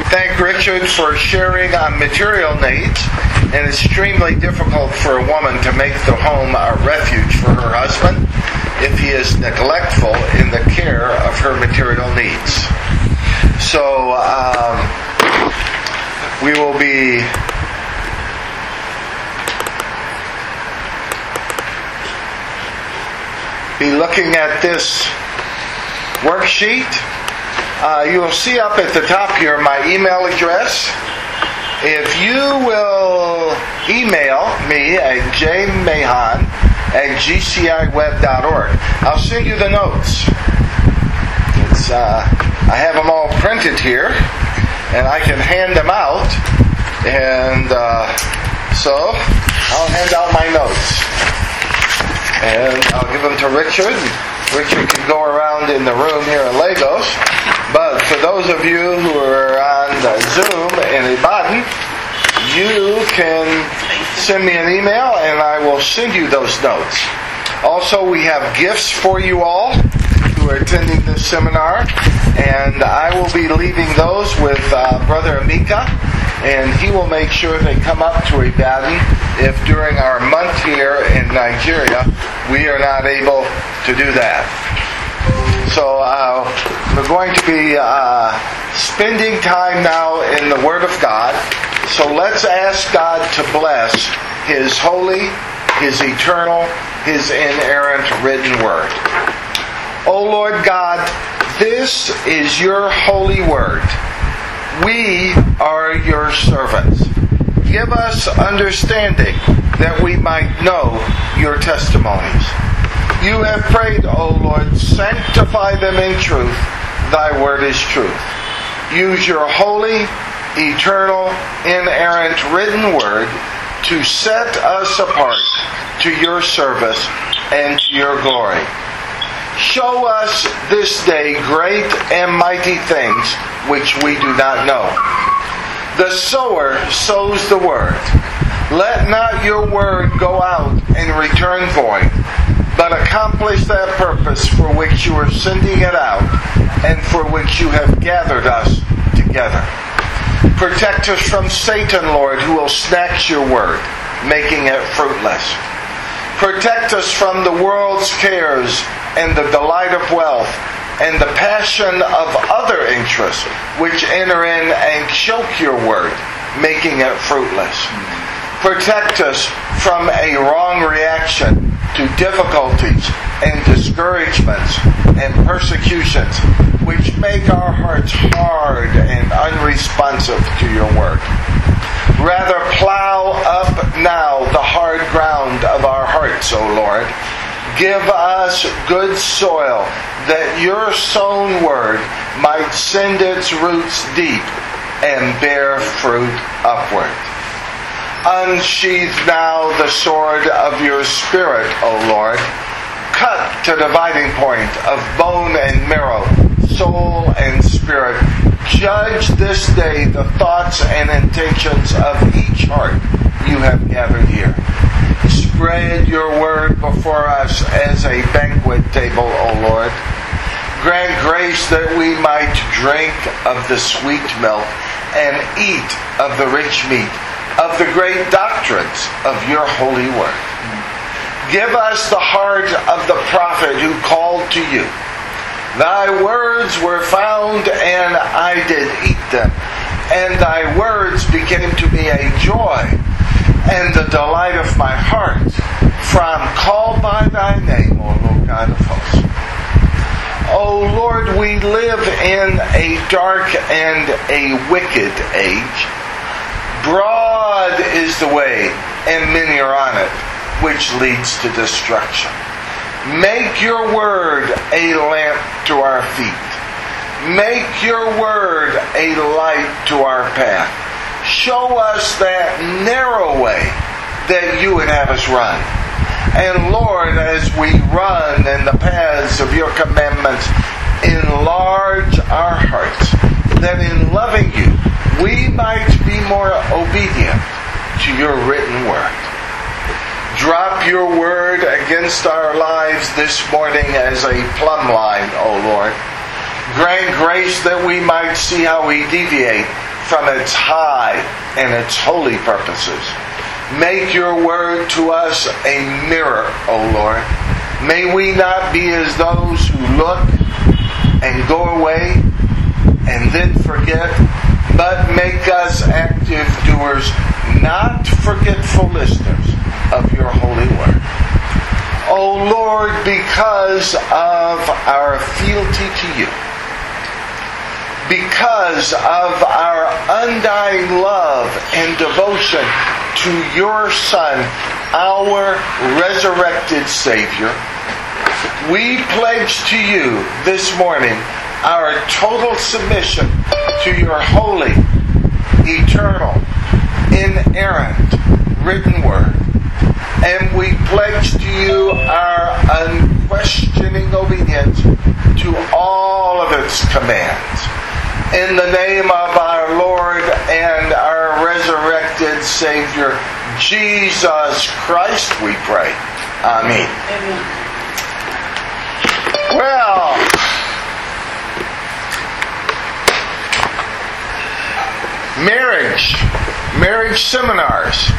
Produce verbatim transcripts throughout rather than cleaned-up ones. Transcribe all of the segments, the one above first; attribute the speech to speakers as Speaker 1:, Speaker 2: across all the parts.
Speaker 1: thank Richard for sharing on material needs. And it's extremely difficult for a woman to make the home a refuge for her husband if he is neglectful in the care of her material needs. So um, we will be be looking at this worksheet. Uh, you will see up at the top here my email address. If you will email me at j mahan at g c i web dot org, I'll send you the notes. It's, uh, I have them all printed here, and I can hand them out. And uh, so I'll hand out my notes. And I'll give them to Richard. Richard can go around in the room here in Lagos. But for those of you who are on the Zoom in Ibadan, you can send me an email and I will send you those notes. Also, we have gifts for you all who are attending this seminar, and I will be leaving those with uh, Brother Amika, and he will make sure they come up to Ibadan if during our month here in Nigeria we are not able to do that. So uh, we're going to be uh, spending time now in the Word of God. So let's ask God to bless His holy, His eternal, His inerrant written Word. O Lord God, this is your holy Word. We are your servants. Give us understanding that we might know your testimonies. You have prayed, O Lord, sanctify them in truth. Thy word is truth. Use your holy, eternal, inerrant written word to set us apart to your service and to your glory. Show us this day great and mighty things which we do not know. The sower sows the word. Let not your word go out and return void, but accomplish that purpose for which you are sending it out and for which you have gathered us together. Protect us from Satan, Lord, who will snatch your word, making it fruitless. Protect us from the world's cares and the delight of wealth and the passion of other interests which enter in and choke your word, making it fruitless. Protect us from a wrong reaction to difficulties and discouragements and persecutions which make our hearts hard and unresponsive to your word. Rather, plow up now the hard ground of our hearts, O Lord. Give us good soil, that your sown word might send its roots deep and bear fruit upward. Unsheathe now the sword of your Spirit, O Lord. Cut to the dividing point of bone and marrow, soul and spirit. Judge this day the thoughts and intentions of each heart you have gathered here. Spread your word before us as a banquet table, O Lord. Grant grace that we might drink of the sweet milk and eat of the rich meat, of the great doctrines of your holy word. Give us the heart of the prophet who called to you. Thy words were found, and I did eat them, and thy words became to me a joy and the delight of my heart, for I am called by thy name, O Lord God of hosts. O Lord, we live in a dark and a wicked age. Broad is the way, and many are on it, which leads to destruction. Make your word a lamp to our feet. Make your word a light to our path. Show us that narrow way that you would have us run. And Lord, as we run in the paths of your commandments, enlarge our hearts, that in loving you, we might be more obedient to your written word. Drop your word against our lives this morning as a plumb line, O Lord. Grant grace that we might see how we deviate from its high and its holy purposes. Make your word to us a mirror, O Lord. May we not be as those who look and go away and then forget, but make us active doers, not forgetful listeners of your holy word. O Lord, because of our fealty to you, because of our undying love and devotion to your Son, our resurrected Savior, we pledge to you this morning our total submission to your holy, eternal, inerrant, written word. And we pledge to you our unquestioning obedience to all of its commands. In the name of our Lord and our resurrected Savior, Jesus Christ, we pray. Amen. Amen. Well, marriage, marriage seminars.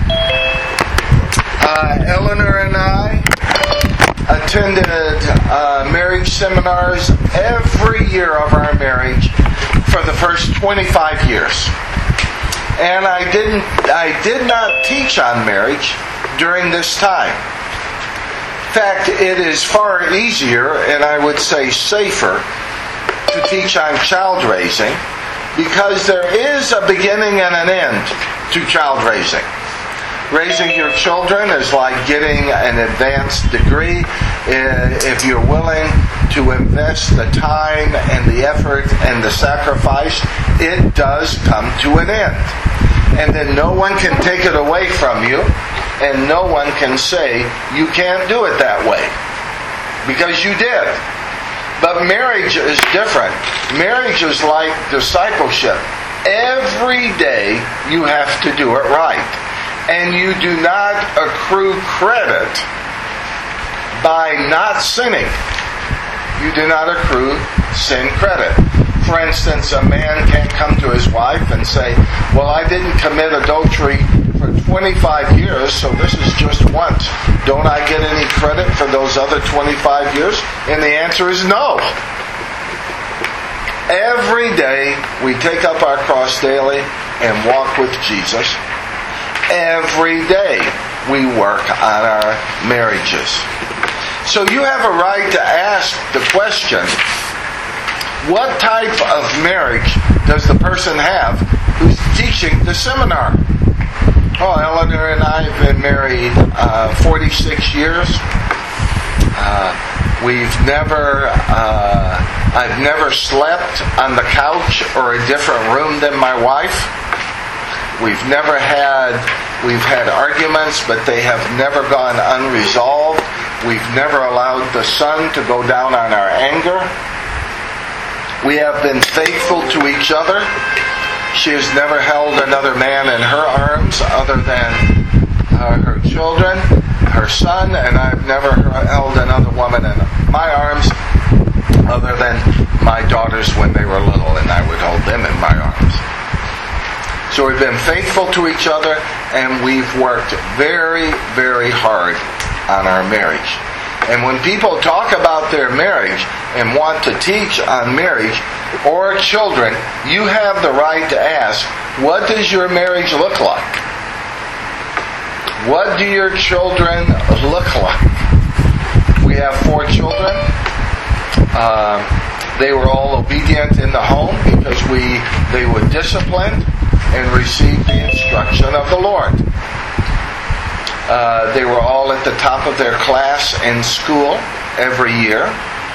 Speaker 1: Uh, Eleanor and I attended uh, marriage seminars every year of our marriage for the first twenty-five years. And I didn't I did not teach on marriage during this time. In fact, it is far easier, and I would say safer, to teach on child raising, because there is a beginning and an end to child raising. Raising your children is like getting an advanced degree. If you're willing to invest the time and the effort and the sacrifice, it does come to an end. And then no one can take it away from you, and no one can say you can't do it that way, because you did. But marriage is different. Marriage is like discipleship. Every day you have to do it right. And you do not accrue credit by not sinning. You do not accrue sin credit. For instance, a man can't come to his wife and say, well, I didn't commit adultery for twenty-five years, so this is just once. Don't I get any credit for those other twenty-five years? And the answer is no. Every day we take up our cross daily and walk with Jesus. Every day we work on our marriages. So you have a right to ask the question, what type of marriage does the person have who's teaching the seminar? Oh, Eleanor and I have been married uh, forty-six years. Uh, we've never, uh, I've never slept on the couch or a different room than my wife. We've never had, we've had arguments, but they have never gone unresolved. We've never allowed the sun to go down on our anger. We have been faithful to each other. She has never held another man in her arms other than uh, her children, her son, and I've never held another woman in my arms other than my daughters when they were little, and I would hold them in my arms. So we've been faithful to each other, and we've worked very, very hard on our marriage. And when people talk about their marriage and want to teach on marriage or children, you have the right to ask, what does your marriage look like? What do your children look like? We have four children. Uh, they were all obedient in the home because we they were disciplined and received the instruction of the Lord. Uh, they were all at the top of their class in school every year.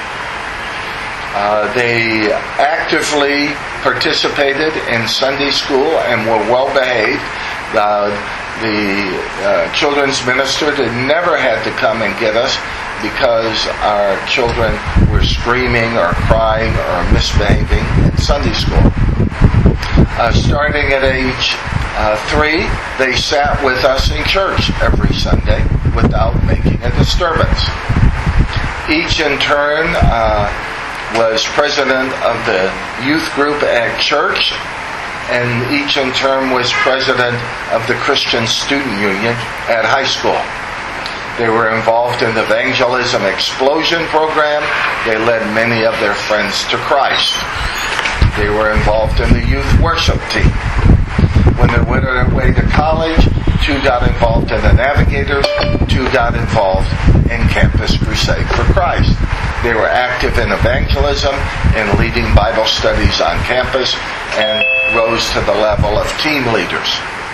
Speaker 1: Uh, they actively participated in Sunday school and were well behaved. Uh, the uh, children's minister did never had to come and get us because our children were screaming or crying or misbehaving in Sunday school. Uh, starting at age uh, three, they sat with us in church every Sunday without making a disturbance. Each in turn uh, was president of the youth group at church and each in turn was president of the Christian Student Union at high school. They were involved in the Evangelism Explosion program. They led many of their friends to Christ. They were involved in the youth worship team. When they went away to college, two got involved in the Navigators, two got involved in Campus Crusade for Christ. They were active in evangelism and leading Bible studies on campus and rose to the level of team leaders.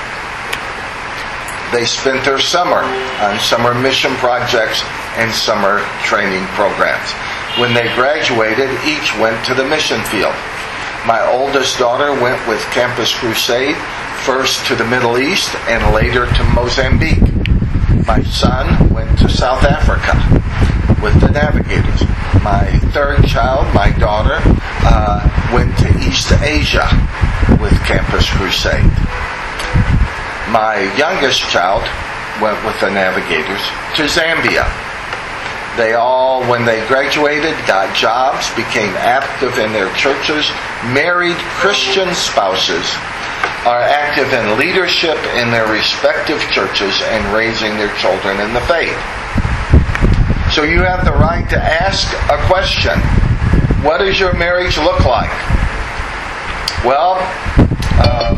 Speaker 1: They spent their summer on summer mission projects and summer training programs. When they graduated, each went to the mission field. My oldest daughter went with Campus Crusade, first to the Middle East and later to Mozambique. My son went to South Africa with the Navigators. My third child, my daughter, uh, went to East Asia with Campus Crusade. My youngest child went with the Navigators to Zambia. They all, when they graduated, got jobs, became active in their churches, married Christian spouses, are active in leadership in their respective churches and raising their children in the faith. So you have the right to ask a question. What does your marriage look like? Well, uh,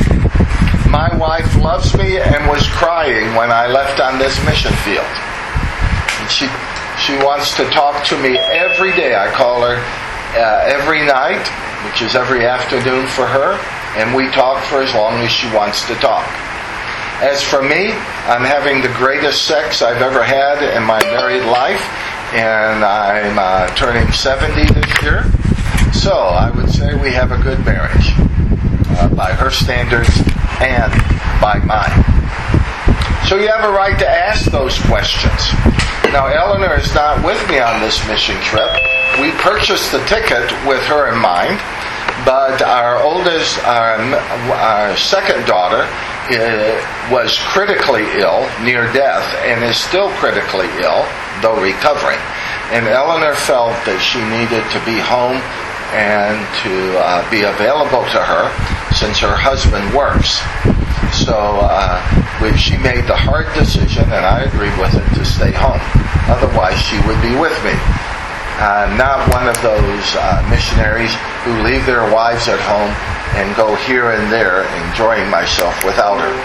Speaker 1: my wife loves me and was crying when I left on this mission field. And she she wants to talk to me every day. I call her uh, every night, which is every afternoon for her, and we talk for as long as she wants to talk. As for me, I'm having the greatest sex I've ever had in my married life, and I'm uh, turning seventy this year. So I would say we have a good marriage uh, by her standards and by mine. So you have a right to ask those questions. Now, Eleanor is not with me on this mission trip. We purchased the ticket with her in mind, but our oldest, our, our second daughter, uh, was critically ill, near death, and is still critically ill, though recovering. And Eleanor felt that she needed to be home and to uh, be available to her since her husband works. So uh, she made the hard decision, and I agreed with it, to stay home. Otherwise, she would be with me. I'm not one of those uh, missionaries who leave their wives at home and go here and there enjoying myself without her.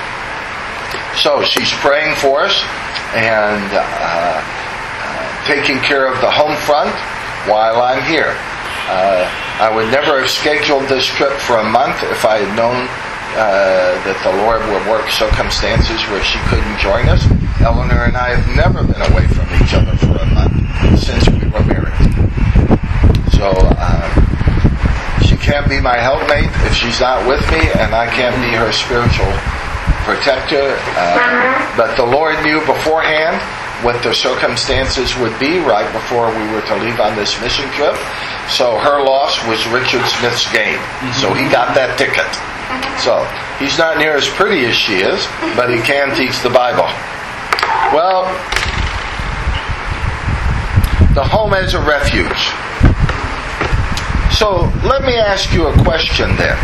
Speaker 1: So she's praying for us and uh, uh, taking care of the home front while I'm here. Uh, I would never have scheduled this trip for a month if I had known uh, that the Lord would work circumstances where she couldn't join us. Eleanor and I have never been away from each other for a month since we were married. So uh, she can't be my helpmate if she's not with me, and I can't be her spiritual protector. Uh, but the Lord knew beforehand what the circumstances would be right before we were to leave on this mission trip. So her loss was Richard Smith's gain. So he got that ticket. So he's not near as pretty as she is, but he can teach the Bible. Well, the home as a refuge. So let me ask you a question then.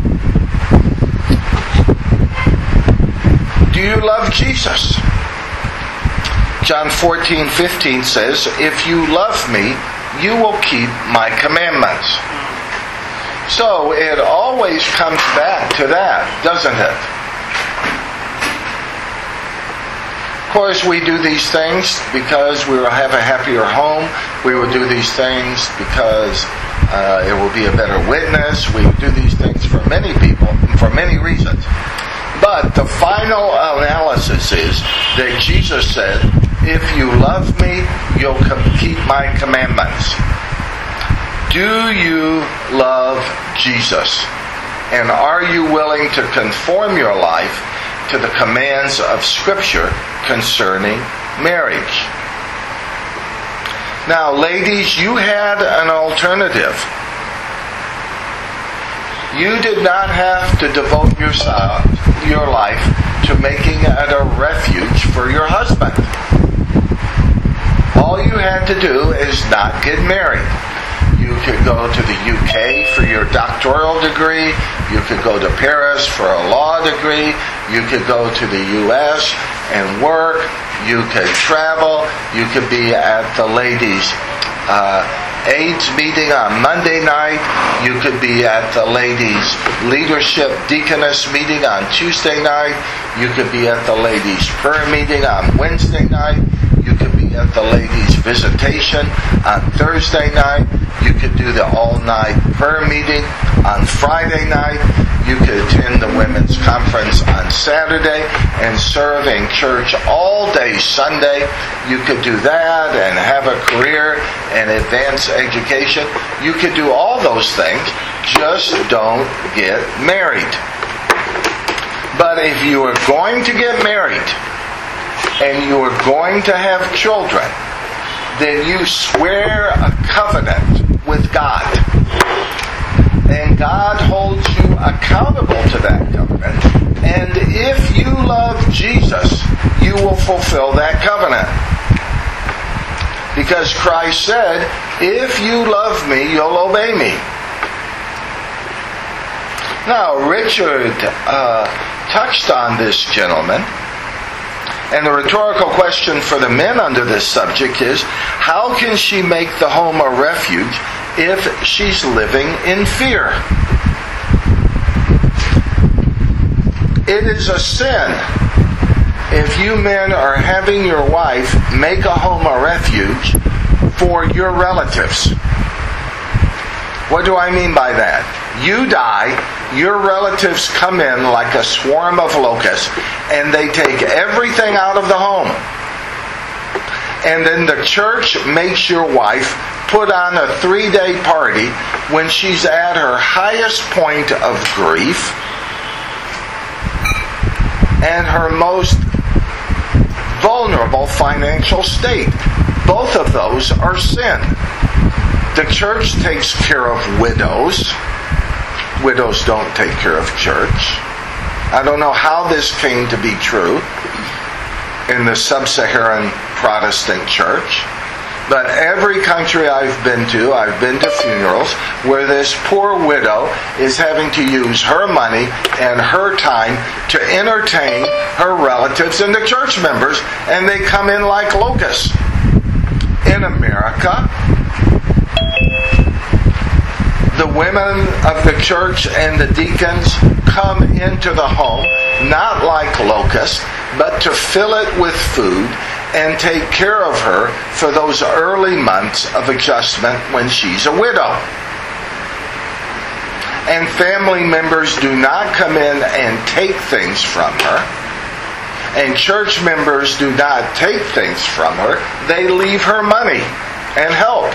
Speaker 1: Do you love Jesus? John fourteen fifteen says, "If you love me, you will keep my commandments." So it always comes back to that, doesn't it? Of course, we do these things because we will have a happier home. We will do these things because uh, it will be a better witness. We will do these things for many people, for many reasons. But the final analysis is that Jesus said, "If you love me, you'll keep my commandments." Do you love Jesus? And are you willing to conform your life to the commands of Scripture concerning marriage? Now, ladies, you had an alternative. You did not have to devote yourself, your life to making it a refuge for your husband. All you had to do is not get married. You could go to the U K for your doctoral degree. You could go to Paris for a law degree. You could go to the U S and work. You could travel. You could be at the ladies' uh, AIDS meeting on Monday night. You could be at the ladies' leadership deaconess meeting on Tuesday night. You could be at the ladies' prayer meeting on Wednesday night. You could be at the ladies' visitation on Thursday night. You could do the all-night prayer meeting on Friday night. You could attend the women's conference on Saturday and serve in church all day Sunday. You could do that and have a career and advance education. You could do all those things. Just don't get married. But if you are going to get married and you are going to have children, then you swear a covenant with God. And God holds you accountable to that covenant. And if you love Jesus, you will fulfill that covenant. Because Christ said, if you love me, you'll obey me. Now, Richard uh, touched on this gentleman. And the rhetorical question for the men under this subject is, how can she make the home a refuge if she's living in fear? It is a sin if you men are having your wife make a home a refuge for your relatives. What do I mean by that? You die, your relatives come in like a swarm of locusts, and they take everything out of the home. And then the church makes your wife put on a three-day party when she's at her highest point of grief and her most vulnerable financial state. Both of those are sin. The church takes care of widows. Widows don't take care of church. I don't know how this came to be true in the sub-Saharan Protestant church, but every country I've been to, I've been to funerals where this poor widow is having to use her money and her time to entertain her relatives and the church members, and they come in like locusts. In America, the women of the church and the deacons come into the home not like locusts, but to fill it with food and take care of her for those early months of adjustment when she's a widow. And family members do not come in and take things from her. And church members do not take things from her. They leave her money and help.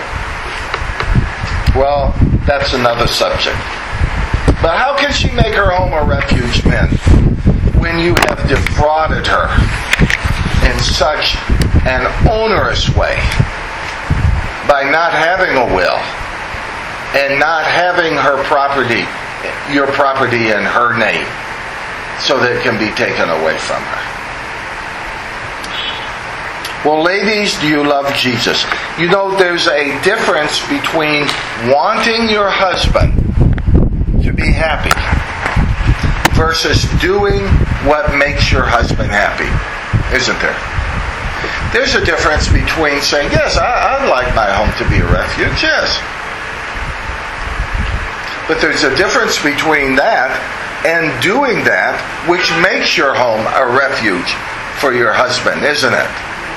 Speaker 1: Well, that's another subject. But how can she make her home a refuge, men, when you have defrauded her in such an onerous way by not having a will and not having her property, your property in her name, so that it can be taken away from her? Well, ladies, do you love Jesus? You know, there's a difference between wanting your husband to be happy versus doing what makes your husband happy, isn't there? There's a difference between saying, yes, I, I'd like my home to be a refuge, yes. But there's a difference between that and doing that which makes your home a refuge for your husband, isn't it?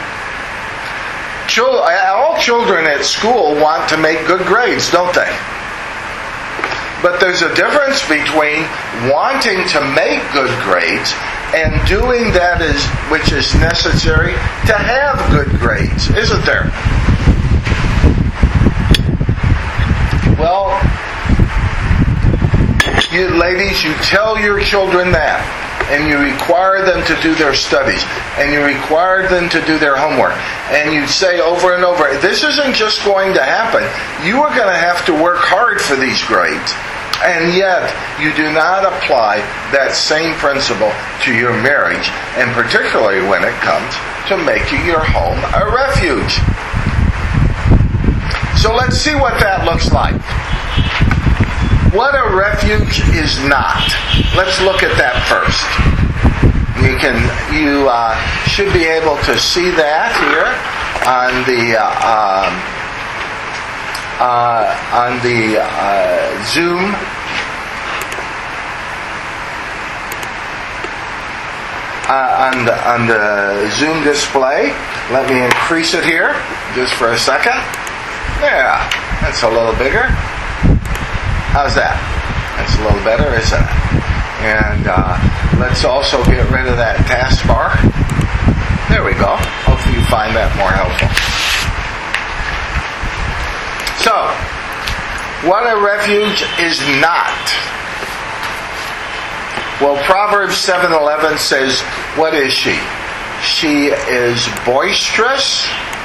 Speaker 1: All children at school want to make good grades, don't they? But there's a difference between wanting to make good grades and doing that is which is necessary to have good grades, isn't there? Well, you ladies, you tell your children that, and you require them to do their studies, and you require them to do their homework, and you say over and over, this isn't just going to happen. You are going to have to work hard for these grades. And yet, you do not apply that same principle to your marriage, and particularly when it comes to making your home a refuge. So let's see what that looks like. what a refuge is not. Let's look at that first. You can, you uh, should be able to see that here on the uh, um, uh, on the uh, Zoom. Uh, on the on the Zoom display. Let me increase it here just for a second. Yeah, that's a little bigger. How's that? That's a little better, isn't it? And uh, let's also get rid of that taskbar. There we go. Hopefully you find that more helpful. So, what a refuge is not. Well, Proverbs seven eleven says, what is she? She is boisterous,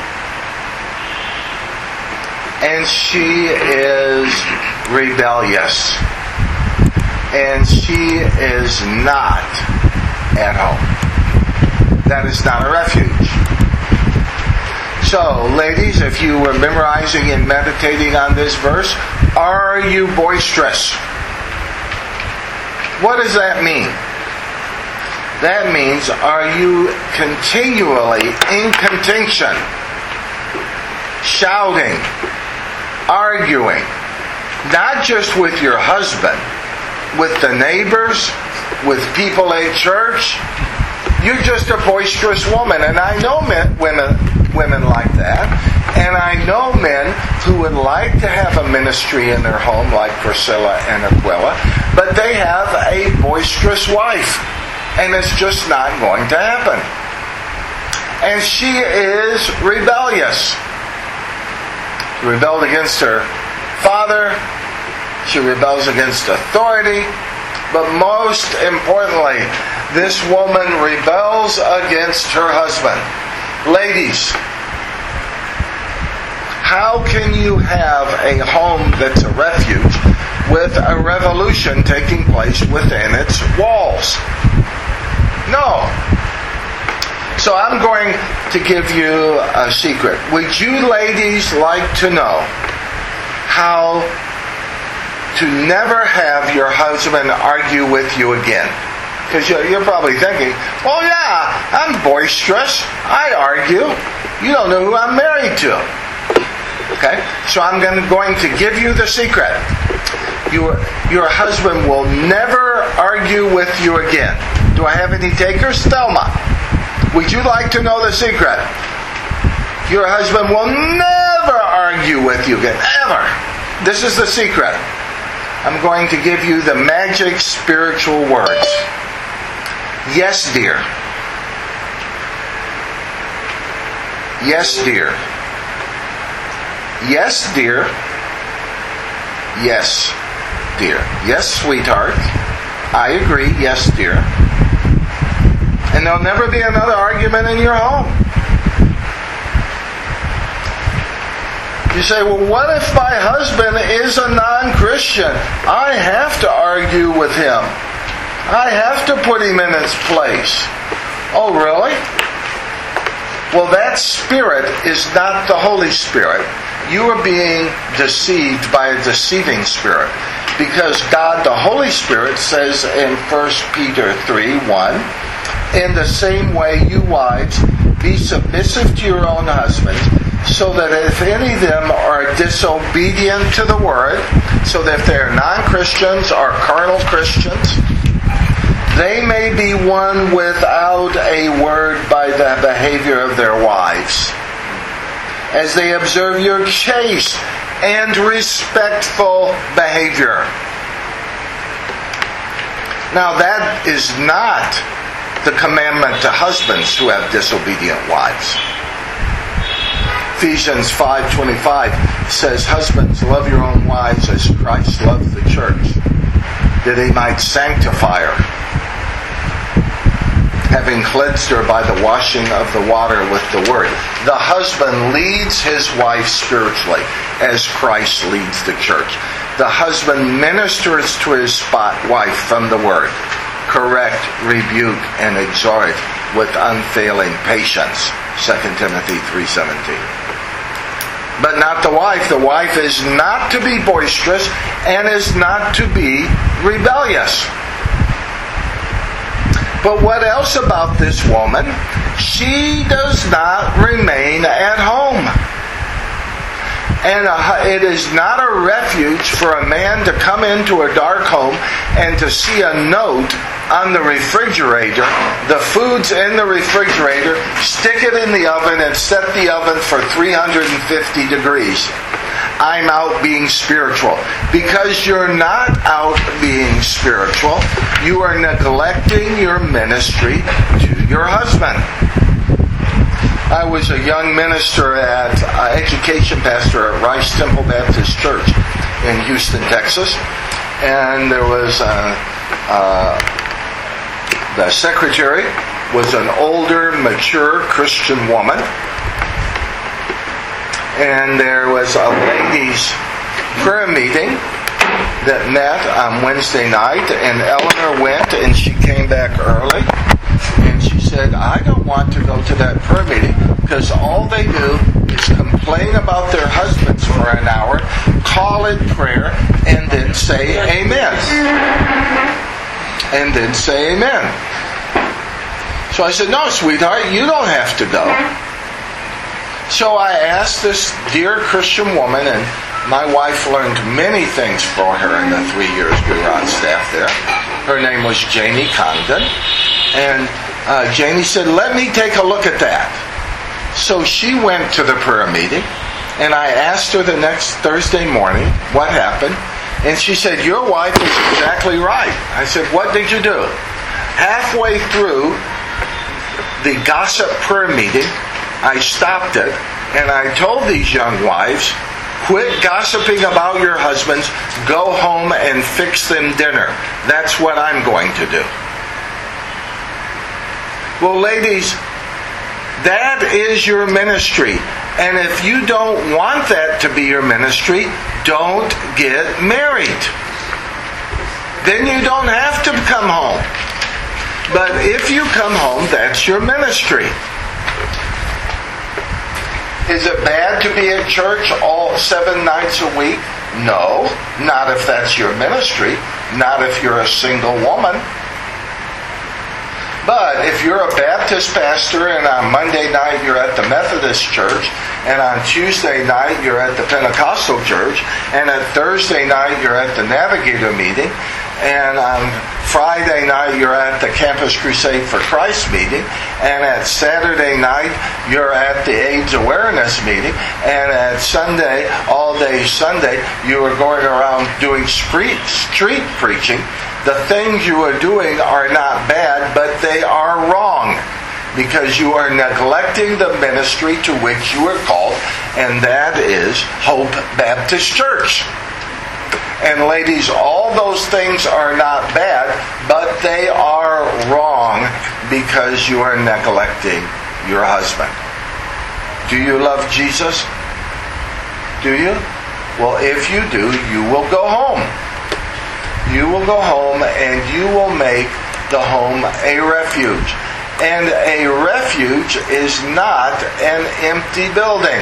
Speaker 1: and she is rebellious, and she is not at home. That is not a refuge. So, ladies, if you were memorizing and meditating on this verse, are you boisterous? What does that mean? That means, are you continually in contention, shouting, arguing, not just with your husband, with the neighbors, with people at church? You're just a boisterous woman. And I know men, women, women like that. And I know men who would like to have a ministry in their home, like Priscilla and Aquila, but they have a boisterous wife. And it's just not going to happen. And she is rebellious. She rebelled against her father. She rebels against authority. But most importantly, this woman rebels against her husband. Ladies, how can you have a home that's a refuge with a revolution taking place within its walls? No. So I'm going to give you a secret. Would you ladies like to know how to never have your husband argue with you again? Because you're probably thinking, well, yeah, I'm boisterous. I argue. You don't know who I'm married to. Okay? So I'm going to give you the secret. Your, your husband will never argue with you again. Do I have any takers? Thelma, would you like to know the secret? Your husband will never argue with you again. Ever. This is the secret. I'm going to give you the magic spiritual words. Yes, dear. Yes, dear. Yes, dear. Yes, dear. Yes, sweetheart. I agree. Yes, dear. And there'll never be another argument in your home. You say, well, what if my husband is a non-Christian? I have to argue with him. I have to put him in his place. Oh, really? Well, that spirit is not the Holy Spirit. You are being deceived by a deceiving spirit. Because God, the Holy Spirit, says in First Peter three one, in the same way, you wives, be submissive to your own husbands, so that if any of them are disobedient to the word, so that if they're non-Christians or carnal Christians, they may be won without a word by the behavior of their wives, as they observe your chaste and respectful behavior. Now that is not the commandment to husbands who have disobedient wives. Ephesians five twenty-five says, husbands, love your own wives as Christ loved the church, that he might sanctify her, having cleansed her by the washing of the water with the word. The husband leads his wife spiritually as Christ leads the church. The husband ministers to his wife from the word. Correct, rebuke, and exhort with unfailing patience. Second Timothy three seventeen. but not the wife. The wife is not to be boisterous and is not to be rebellious. But what else about this woman? She does not remain at home. And it is not a refuge for a man to come into a dark home and to see a note on the refrigerator, the food's in the refrigerator, stick it in the oven and set the oven for three hundred fifty degrees. I'm out being spiritual. Because you're not out being spiritual, you are neglecting your ministry to your husband. I was a young minister at, uh, education pastor at Rice Temple Baptist Church in Houston, Texas. And there was a, uh, the secretary was an older, mature Christian woman. And there was a ladies' prayer meeting that met on Wednesday night. And Eleanor went and she came back early. And she said, I don't want to go to that prayer meeting because all they do is complain about their husbands for an hour, call it prayer, and then say amen. And then say amen. So I said, no, sweetheart, you don't have to go. So I asked this dear Christian woman, and my wife learned many things for her in the three years we were on staff there. Her name was Janie Condon. And uh, Janie said, let me take a look at that. So she went to the prayer meeting, and I asked her the next Thursday morning what happened. And she said, your wife is exactly right. I said, what did you do? Halfway through the gossip prayer meeting, I stopped it, and I told these young wives, quit gossiping about your husbands, go home and fix them dinner. That's what I'm going to do. Well, ladies, that is your ministry. And if you don't want that to be your ministry, don't get married. Then you don't have to come home. But if you come home, that's your ministry. Is it bad to be at church all seven nights a week? No, not if that's your ministry. Not if you're a single woman. But if you're a Baptist pastor and on Monday night you're at the Methodist church, and on Tuesday night you're at the Pentecostal church, and at Thursday night you're at the Navigator meeting, and on Friday night you're at the Campus Crusade for Christ meeting, and at Saturday night you're at the AIDS awareness meeting, and at Sunday, all day Sunday, you are going around doing street, street preaching. The things you are doing are not bad, but they are wrong. Because you are neglecting the ministry to which you are called, and that is Hope Baptist Church. And ladies, all those things are not bad, but they are wrong because you are neglecting your husband. Do you love Jesus? Do you? Well, if you do, you will go home. You will go home and you will make the home a refuge. And a refuge is not an empty building.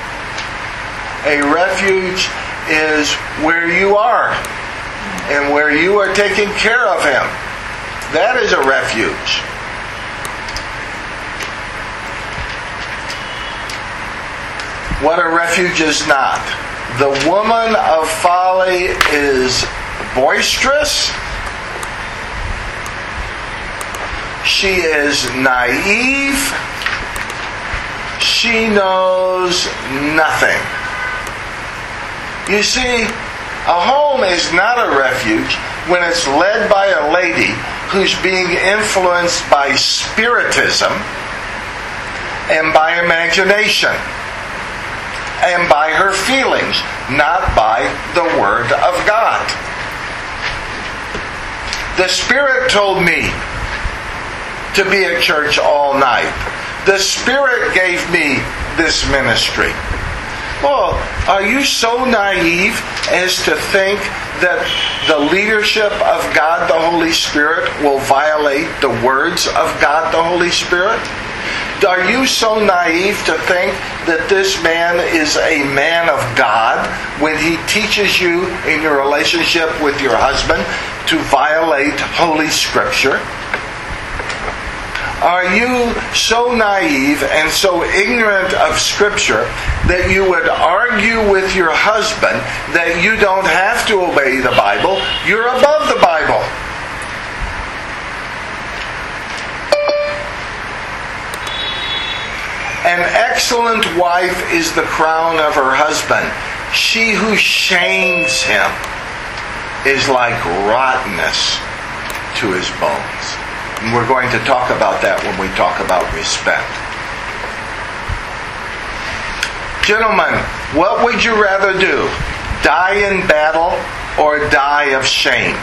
Speaker 1: A refuge is where you are and where you are taking care of him. That is a refuge. What a refuge is not. The woman of folly is boisterous. She is naive. She knows nothing. You see, a home is not a refuge when it's led by a lady who's being influenced by spiritism and by imagination and by her feelings, not by the Word of God. The Spirit told me to be at church all night. The Spirit gave me this ministry. Well, are you so naive as to think that the leadership of God the Holy Spirit will violate the words of God the Holy Spirit? Are you so naive to think that this man is a man of God when he teaches you in your relationship with your husband to violate Holy Scripture? Are you so naive and so ignorant of Scripture that you would argue with your husband that you don't have to obey the Bible? You're above the Bible. An excellent wife is the crown of her husband. She who shames him is like rottenness to his bones. And we're going to talk about that when we talk about respect. Gentlemen, what would you rather do? Die in battle or die of shame?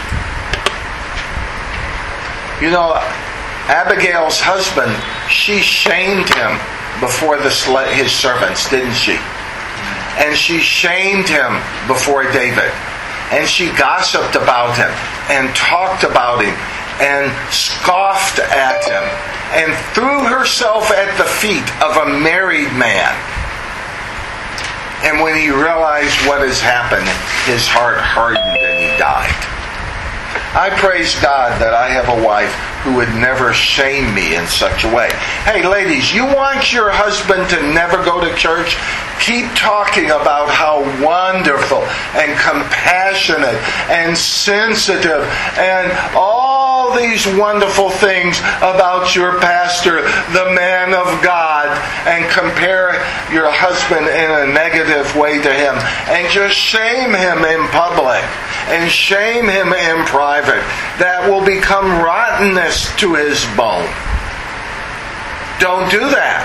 Speaker 1: You know, Abigail's husband, she shamed him before the his servants, didn't she? And she shamed him before David. And she gossiped about him and talked about him and scoffed at him and threw herself at the feet of a married man. And when he realized what has happened, his heart hardened and he died. I praise God that I have a wife who would never shame me in such a way. Hey, ladies, you want your husband to never go to church? Keep talking about how wonderful and compassionate and sensitive and all these wonderful things about your pastor, the man of God, and compare your husband in a negative way to him and just shame him in public and shame him in private. That will become rottenness to his bone. Don't do that.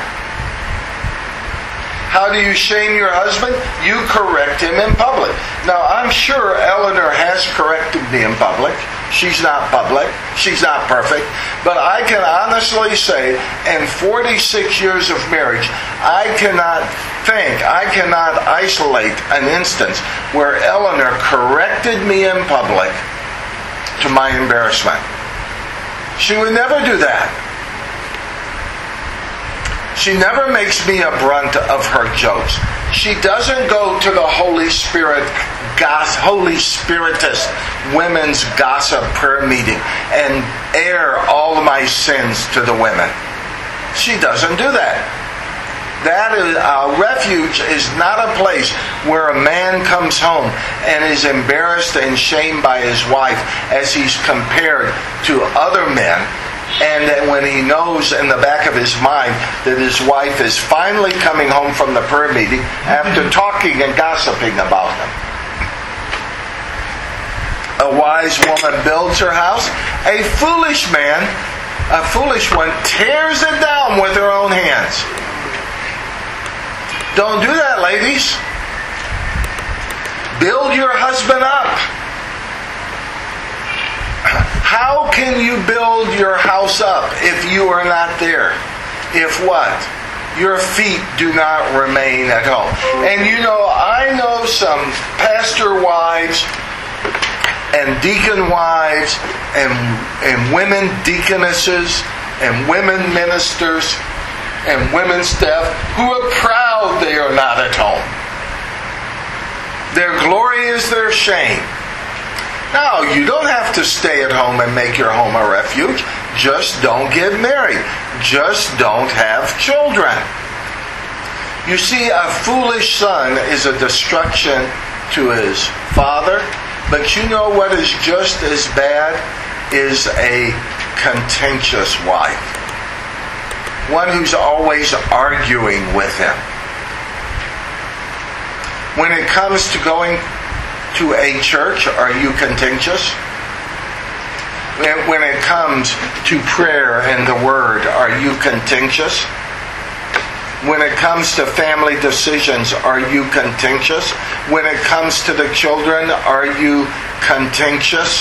Speaker 1: How do you shame your husband? You correct him in public. Now, I'm sure Eleanor has corrected me in public. She's not public. She's not perfect. But I can honestly say, in forty-six years of marriage, I cannot think, I cannot isolate an instance where Eleanor corrected me in public to my embarrassment. She would never do that. She never makes me a brunt of her jokes. She doesn't go to the Holy Spirit, gossip, Holy Spiritist women's gossip prayer meeting and air all of my sins to the women. She doesn't do that. That is, uh, refuge is not a place where a man comes home and is embarrassed and shamed by his wife as he's compared to other men. And that when he knows in the back of his mind that his wife is finally coming home from the prayer meeting after talking and gossiping about him. A wise woman builds her house. A foolish man, a foolish one, tears it down with her own hands. Don't do that, ladies. Build your husband up. How can you build your house up if you are not there? If what? Your feet do not remain at home. And you know, I know some pastor wives and deacon wives and, and women deaconesses and women ministers and women staff who are proud they are not at home. Their glory is their shame. No, you don't have to stay at home and make your home a refuge. Just don't get married. Just don't have children. You see, a foolish son is a destruction to his father. But you know what is just as bad is a contentious wife. One who's always arguing with him. When it comes to going to a church, are you contentious? When it comes to prayer and the Word, are you contentious? When it comes to family decisions, are you contentious? When it comes to the children, are you contentious?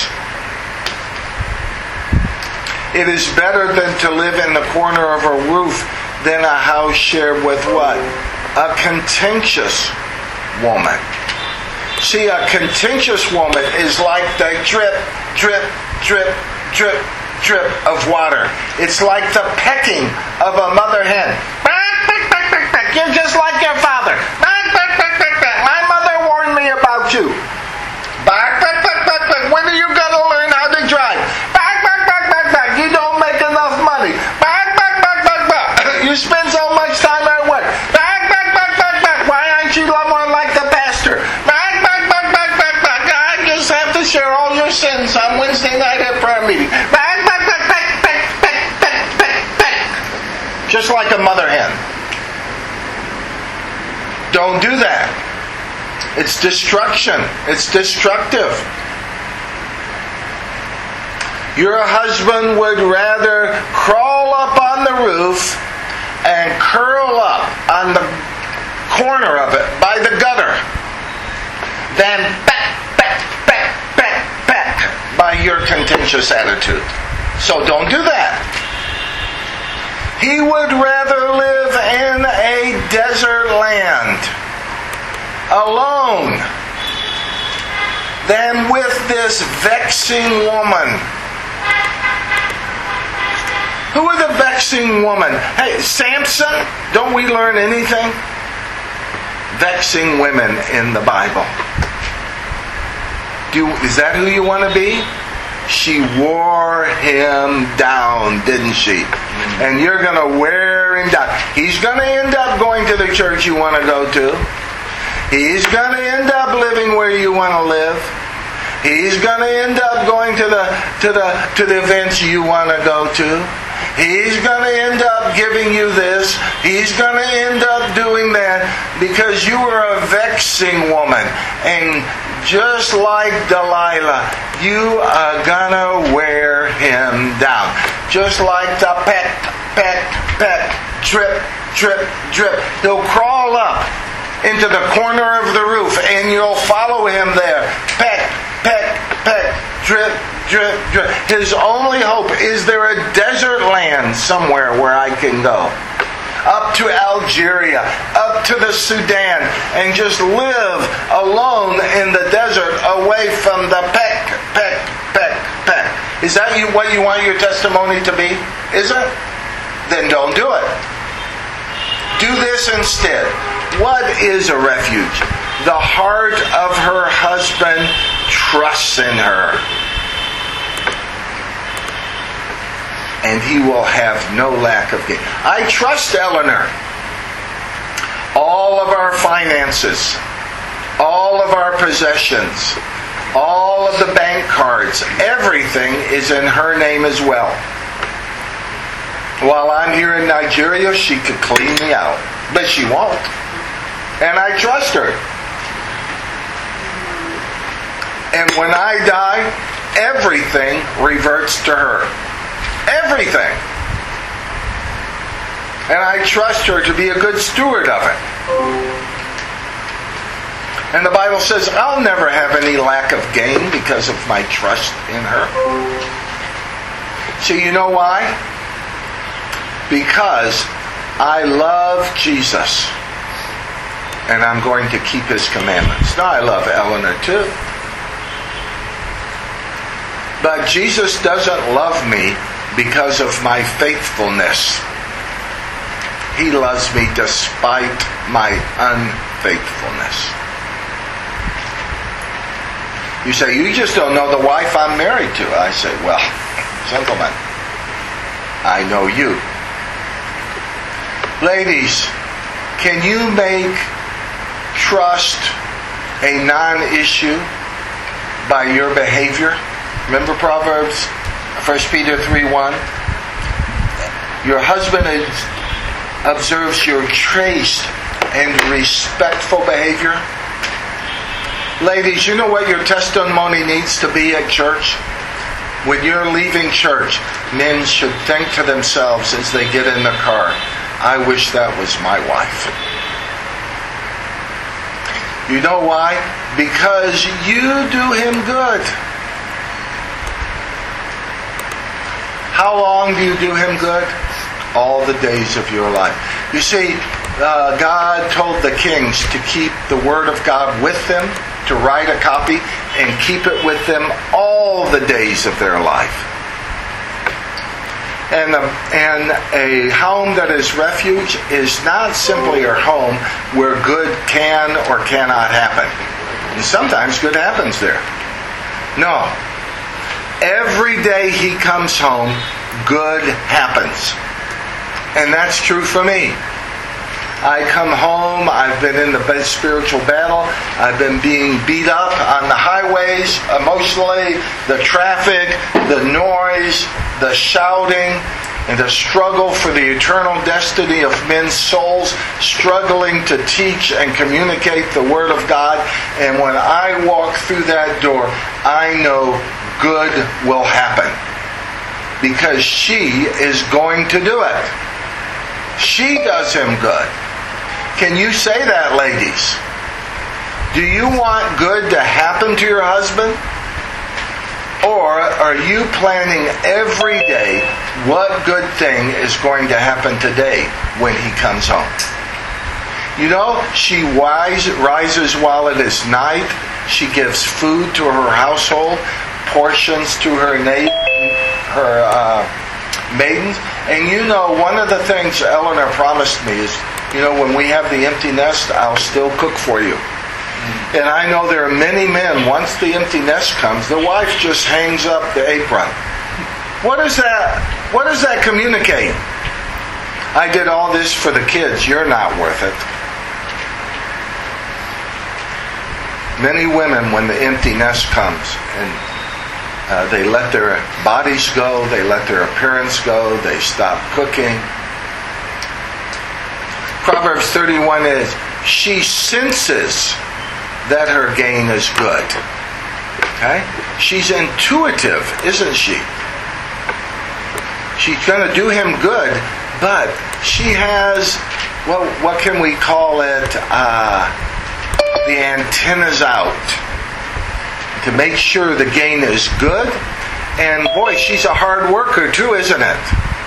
Speaker 1: It is better than to live in the corner of a roof than a house shared with what? A contentious woman. See, a contentious woman is like the drip, drip, drip, drip, drip of water. It's like the pecking of a mother hen. You're just like your father. My mother warned me about you. When are you going to learn how to drive? You don't make enough money. You spend so much time at work. Why aren't you more like the pastor? I just have to share all your sins on Wednesday night at prayer meeting. Just like a mother hen. Don't do that. It's destruction. It's destructive. Your husband would rather crawl up on the roof and curl up on the corner of it by the gutter than peck, peck, peck, peck, peck by your contentious attitude. So don't do that. He would rather live in a desert land alone than with this vexing woman. Who are the vexing woman? Hey, Samson, don't we learn anything? Vexing women in the Bible. Do, is that who you want to be? She wore him down, didn't she? And you're going to wear him down. He's going to end up going to the church you want to go to. He's going to end up living where you want to live. He's going to end up going to the to the to the events you want to go to. He's going to end up giving you this. He's going to end up doing that because you are a vexing woman. And just like Delilah, you are going to wear him down. Just like the peck, peck, peck, drip, drip, drip. He'll crawl up into the corner of the roof and you'll follow him there. Peck, peck, peck, drip, drip, drip. His only hope is there a desert land somewhere where I can go. Up to Algeria, up to the Sudan, and just live alone in the desert away from the peck, peck, peck, peck. Is that you, what you want your testimony to be? Is it? Then don't do it. Do this instead. What is a refuge? The heart of her husband trusts in her. And he will have no lack of gain. I trust Eleanor. All of our finances, all of our possessions, all of the bank cards, everything is in her name as well. While I'm here in Nigeria, she could clean me out. But she won't. And I trust her. And when I die, everything reverts to her. Everything. And I trust her to be a good steward of it. And the Bible says, I'll never have any lack of gain because of my trust in her. So you know why? Because I love Jesus. And I'm going to keep His commandments. Now I love Eleanor too. But Jesus doesn't love me because of my faithfulness. He loves me despite my unfaithfulness. You say, you just don't know the wife I'm married to. I say, well, gentlemen, I know you. Ladies, can you make trust a non-issue by your behavior? Remember Proverbs, First Peter three one? Your husband is, observes your chaste and respectful behavior. Ladies, you know what your testimony needs to be at church? When you're leaving church, men should think to themselves as they get in the car, I wish that was my wife. You know why? Because you do him good. How long do you do him good? All the days of your life. You see, uh, God told the kings to keep the Word of God with them, to write a copy, and keep it with them all the days of their life. And a, and a home that is refuge is not simply a home where good can or cannot happen. And sometimes good happens there. No. Every day he comes home, good happens. And that's true for me. I come home, I've been in the spiritual battle, I've been being beat up on the highways, emotionally, the traffic, the noise, the shouting, and the struggle for the eternal destiny of men's souls, struggling to teach and communicate the Word of God. And when I walk through that door, I know good will happen. Because she is going to do it. She does him good. Can you say that, ladies? Do you want good to happen to your husband? Or are you planning every day what good thing is going to happen today when he comes home? You know, she wise, rises while it is night. She gives food to her household, portions to her na- her uh, maidens. And you know, one of the things Eleanor promised me is, you know, when we have the empty nest, I'll still cook for you. And I know there are many men, once the empty nest comes, the wife just hangs up the apron. What is that? What does that communicate? I did all this for the kids. You're not worth it. Many women, when the empty nest comes, and uh, they let their bodies go, they let their appearance go, they stop cooking. Proverbs thirty-one is, she senses that her gain is good. Okay? She's intuitive, isn't she? She's going to do him good, but she has, well, what can we call it? Uh, the antennas out to make sure the gain is good. And boy, she's a hard worker too, isn't it?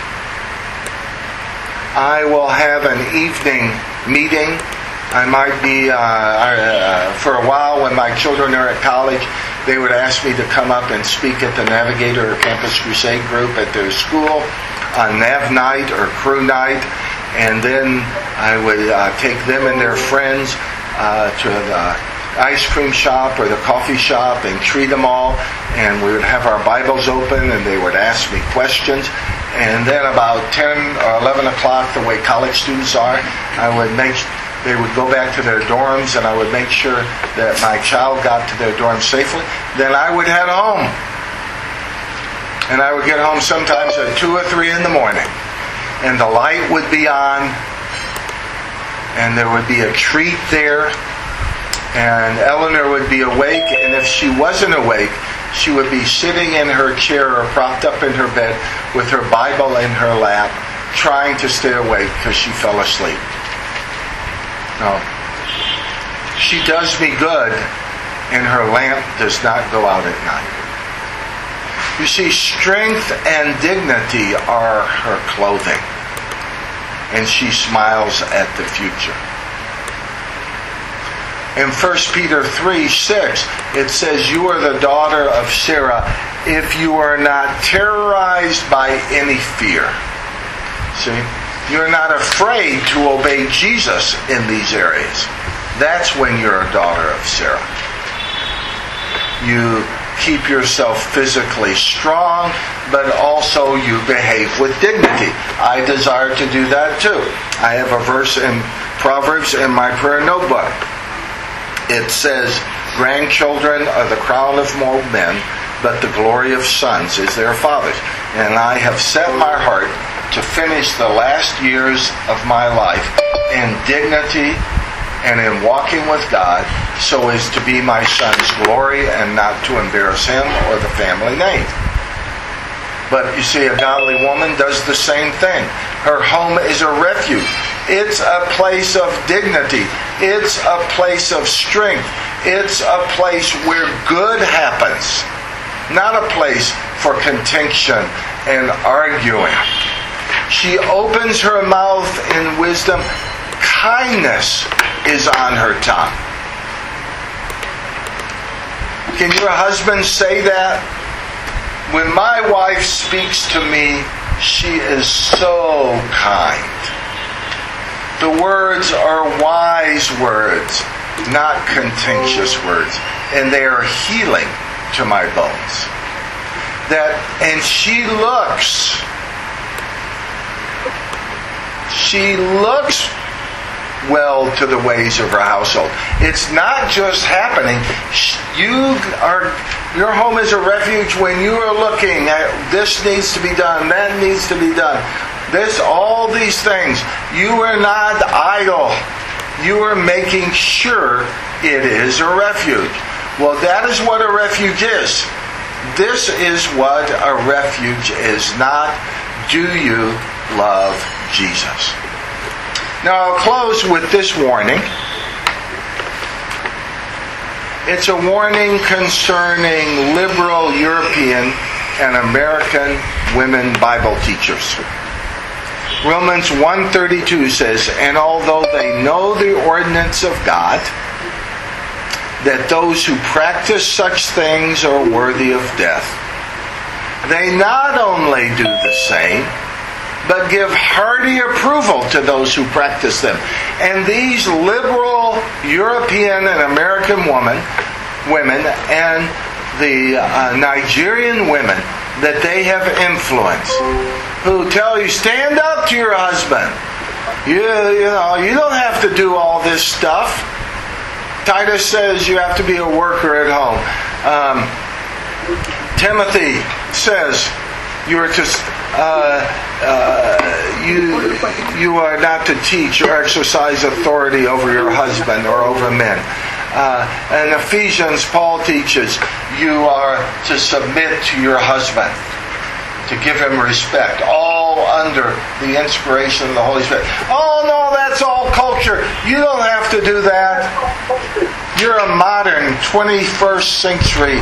Speaker 1: I will have an evening meeting. I might be, uh, uh, for a while when my children are at college, they would ask me to come up and speak at the Navigator or Campus Crusade group at their school on Nav night or crew night. And then I would uh, take them and their friends uh, to the ice cream shop or the coffee shop and treat them all. And we would have our Bibles open and they would ask me questions. And then about ten or eleven o'clock, the way college students are, I would make they would go back to their dorms and I would make sure that my child got to their dorm safely. Then I would head home. And I would get home sometimes at two or three in the morning. And the light would be on. And there would be a treat there. And Eleanor would be awake. And if she wasn't awake, she would be sitting in her chair or propped up in her bed with her Bible in her lap, trying to stay awake because she fell asleep. No. She does me good, and her lamp does not go out at night. You see, strength and dignity are her clothing, and she smiles at the future. In First Peter three six, it says, you are the daughter of Sarah if you are not terrorized by any fear. See? You're not afraid to obey Jesus in these areas. That's when you're a daughter of Sarah. You keep yourself physically strong, but also you behave with dignity. I desire to do that too. I have a verse in Proverbs in my prayer notebook. It says, grandchildren are the crown of more men, but the glory of sons is their fathers. And I have set my heart to finish the last years of my life in dignity and in walking with God so as to be my son's glory and not to embarrass him or the family name. But you see, a godly woman does the same thing. Her home is a refuge. It's a place of dignity. It's a place of strength. It's a place where good happens. Not a place for contention and arguing. She opens her mouth in wisdom. Kindness is on her tongue. Can your husband say that? When my wife speaks to me, She is so kind. The words are wise words, not contentious words. And they are healing to my bones. That, and she looks, she looks well to the ways of her household. It's not just happening. You are, your home is a refuge when you are looking at this needs to be done, that needs to be done. This, all these things. You are not idle. You are making sure it is a refuge. Well, that is what a refuge is. This is what a refuge is not. Do you love Jesus? Now, I'll close with this warning. It's a warning concerning liberal European and American women Bible teachers. Romans one thirty-two says, "And although they know the ordinance of God, that those who practice such things are worthy of death, they not only do the same, but give hearty approval to those who practice them." And these liberal European and American women, women and the uh, Nigerian women that they have influenced, who tell you, stand up to your husband. You, you know, you don't have to do all this stuff. Titus says you have to be a worker at home. Um, Timothy says you are to uh, uh, you you are not to teach or exercise authority over your husband or over men. Uh, in Ephesians, Paul teaches you are to submit to your husband, to give him respect, all under the inspiration of the Holy Spirit. Oh no, that's all culture. You don't have to do that. You're a modern twenty-first century,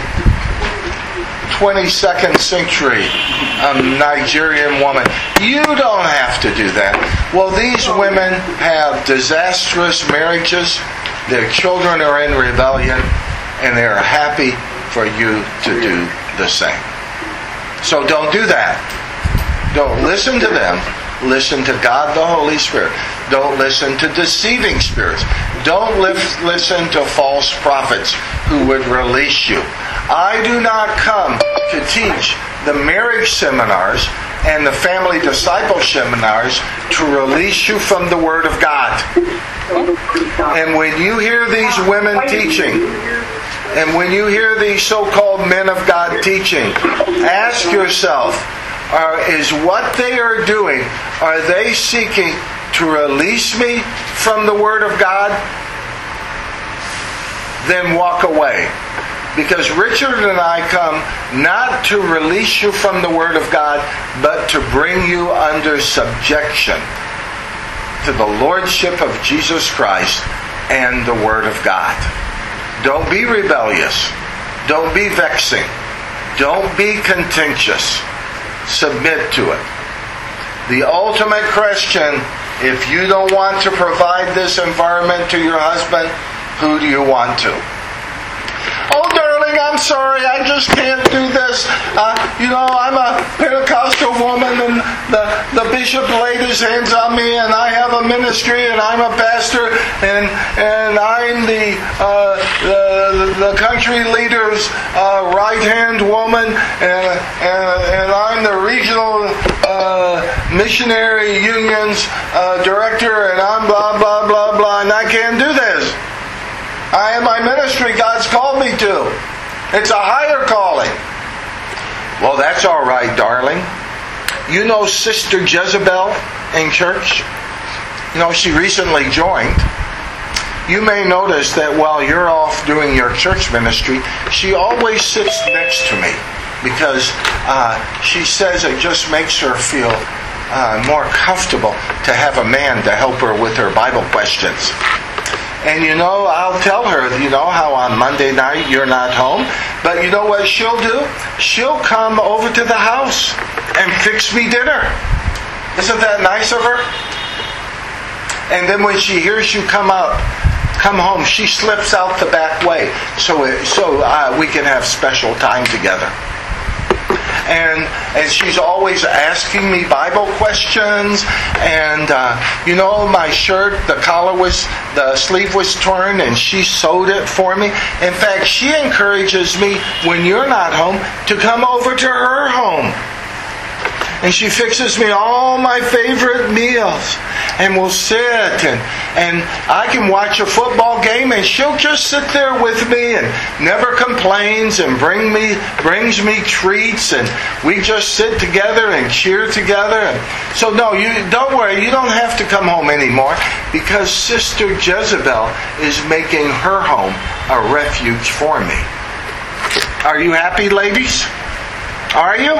Speaker 1: twenty-second century um, Nigerian woman. You don't have to do that. Well, these women have disastrous marriages. Their children are in rebellion, and they are happy for you to do the same. So don't do that. Don't listen to them. Listen to God the Holy Spirit. Don't listen to deceiving spirits. Don't li- listen to false prophets who would release you. I do not come to teach the marriage seminars and the family discipleship seminars to release you from the Word of God. And when you hear these women teaching, and when you hear these so-called men of God teaching, ask yourself, are, is what they are doing, are they seeking to release me from the Word of God? Then walk away. Because Richard and I come not to release you from the Word of God, but to bring you under subjection to the Lordship of Jesus Christ and the Word of God. Don't be rebellious. Don't be vexing. Don't be contentious. Submit to it. The ultimate question, if you don't want to provide this environment to your husband, who do you want to? Oh, darling, I'm sorry, I just can't do this. Uh, you know, I'm a Pentecostal woman, and the, the bishop laid his hands on me, and I have a ministry, and I'm a pastor, and and I'm the uh, the, the country leader's uh, right-hand woman, and, and and I'm the regional uh, missionary union's uh, director, and I'm blah blah blah blah, and I can't do this. I have my ministry God's called me to. It's a higher calling. Well, that's all right, darling. You know Sister Jezebel in church? You know, she recently joined. You may notice that while you're off doing your church ministry, she always sits next to me because uh, she says it just makes her feel uh, more comfortable to have a man to help her with her Bible questions. And you know, I'll tell her, you know, how on Monday night you're not home. But you know what she'll do? She'll come over to the house and fix me dinner. Isn't that nice of her? And then when she hears you come out, come home, she slips out the back way so, it, so uh, we can have special time together. and and she's always asking me Bible questions. And uh, you know, my shirt, the collar was, the sleeve was torn, and she sewed it for me. In fact, she encourages me when you're not home to come over to her home. And she fixes me all my favorite meals. And we'll sit and, and I can watch a football game and she'll just sit there with me and never complains and bring me brings me treats, and we just sit together and cheer together. And so no, you don't worry, you don't have to come home anymore, because Sister Jezebel is making her home a refuge for me. Are you happy, ladies? Are you?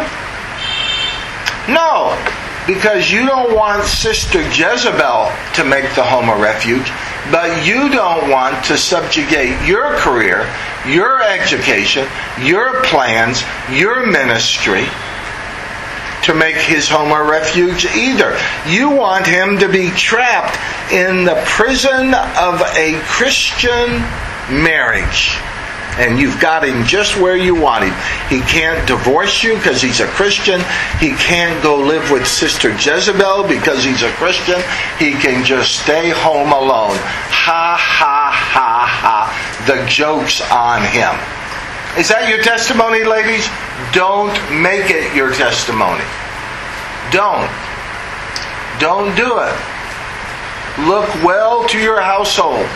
Speaker 1: No, because you don't want Sister Jezebel to make the home a refuge, but you don't want to subjugate your career, your education, your plans, your ministry to make his home a refuge either. You want him to be trapped in the prison of a Christian marriage. And you've got him just where you want him. He can't divorce you because he's a Christian. He can't go live with Sister Jezebel because he's a Christian. He can just stay home alone. Ha, ha, ha, ha. The joke's on him. Is that your testimony, ladies? Don't make it your testimony. Don't. Don't do it. Look well to your household.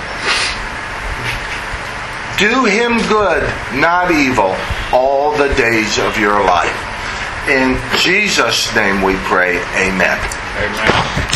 Speaker 1: Do him good, not evil, all the days of your life. In Jesus' name we pray, amen.
Speaker 2: Amen.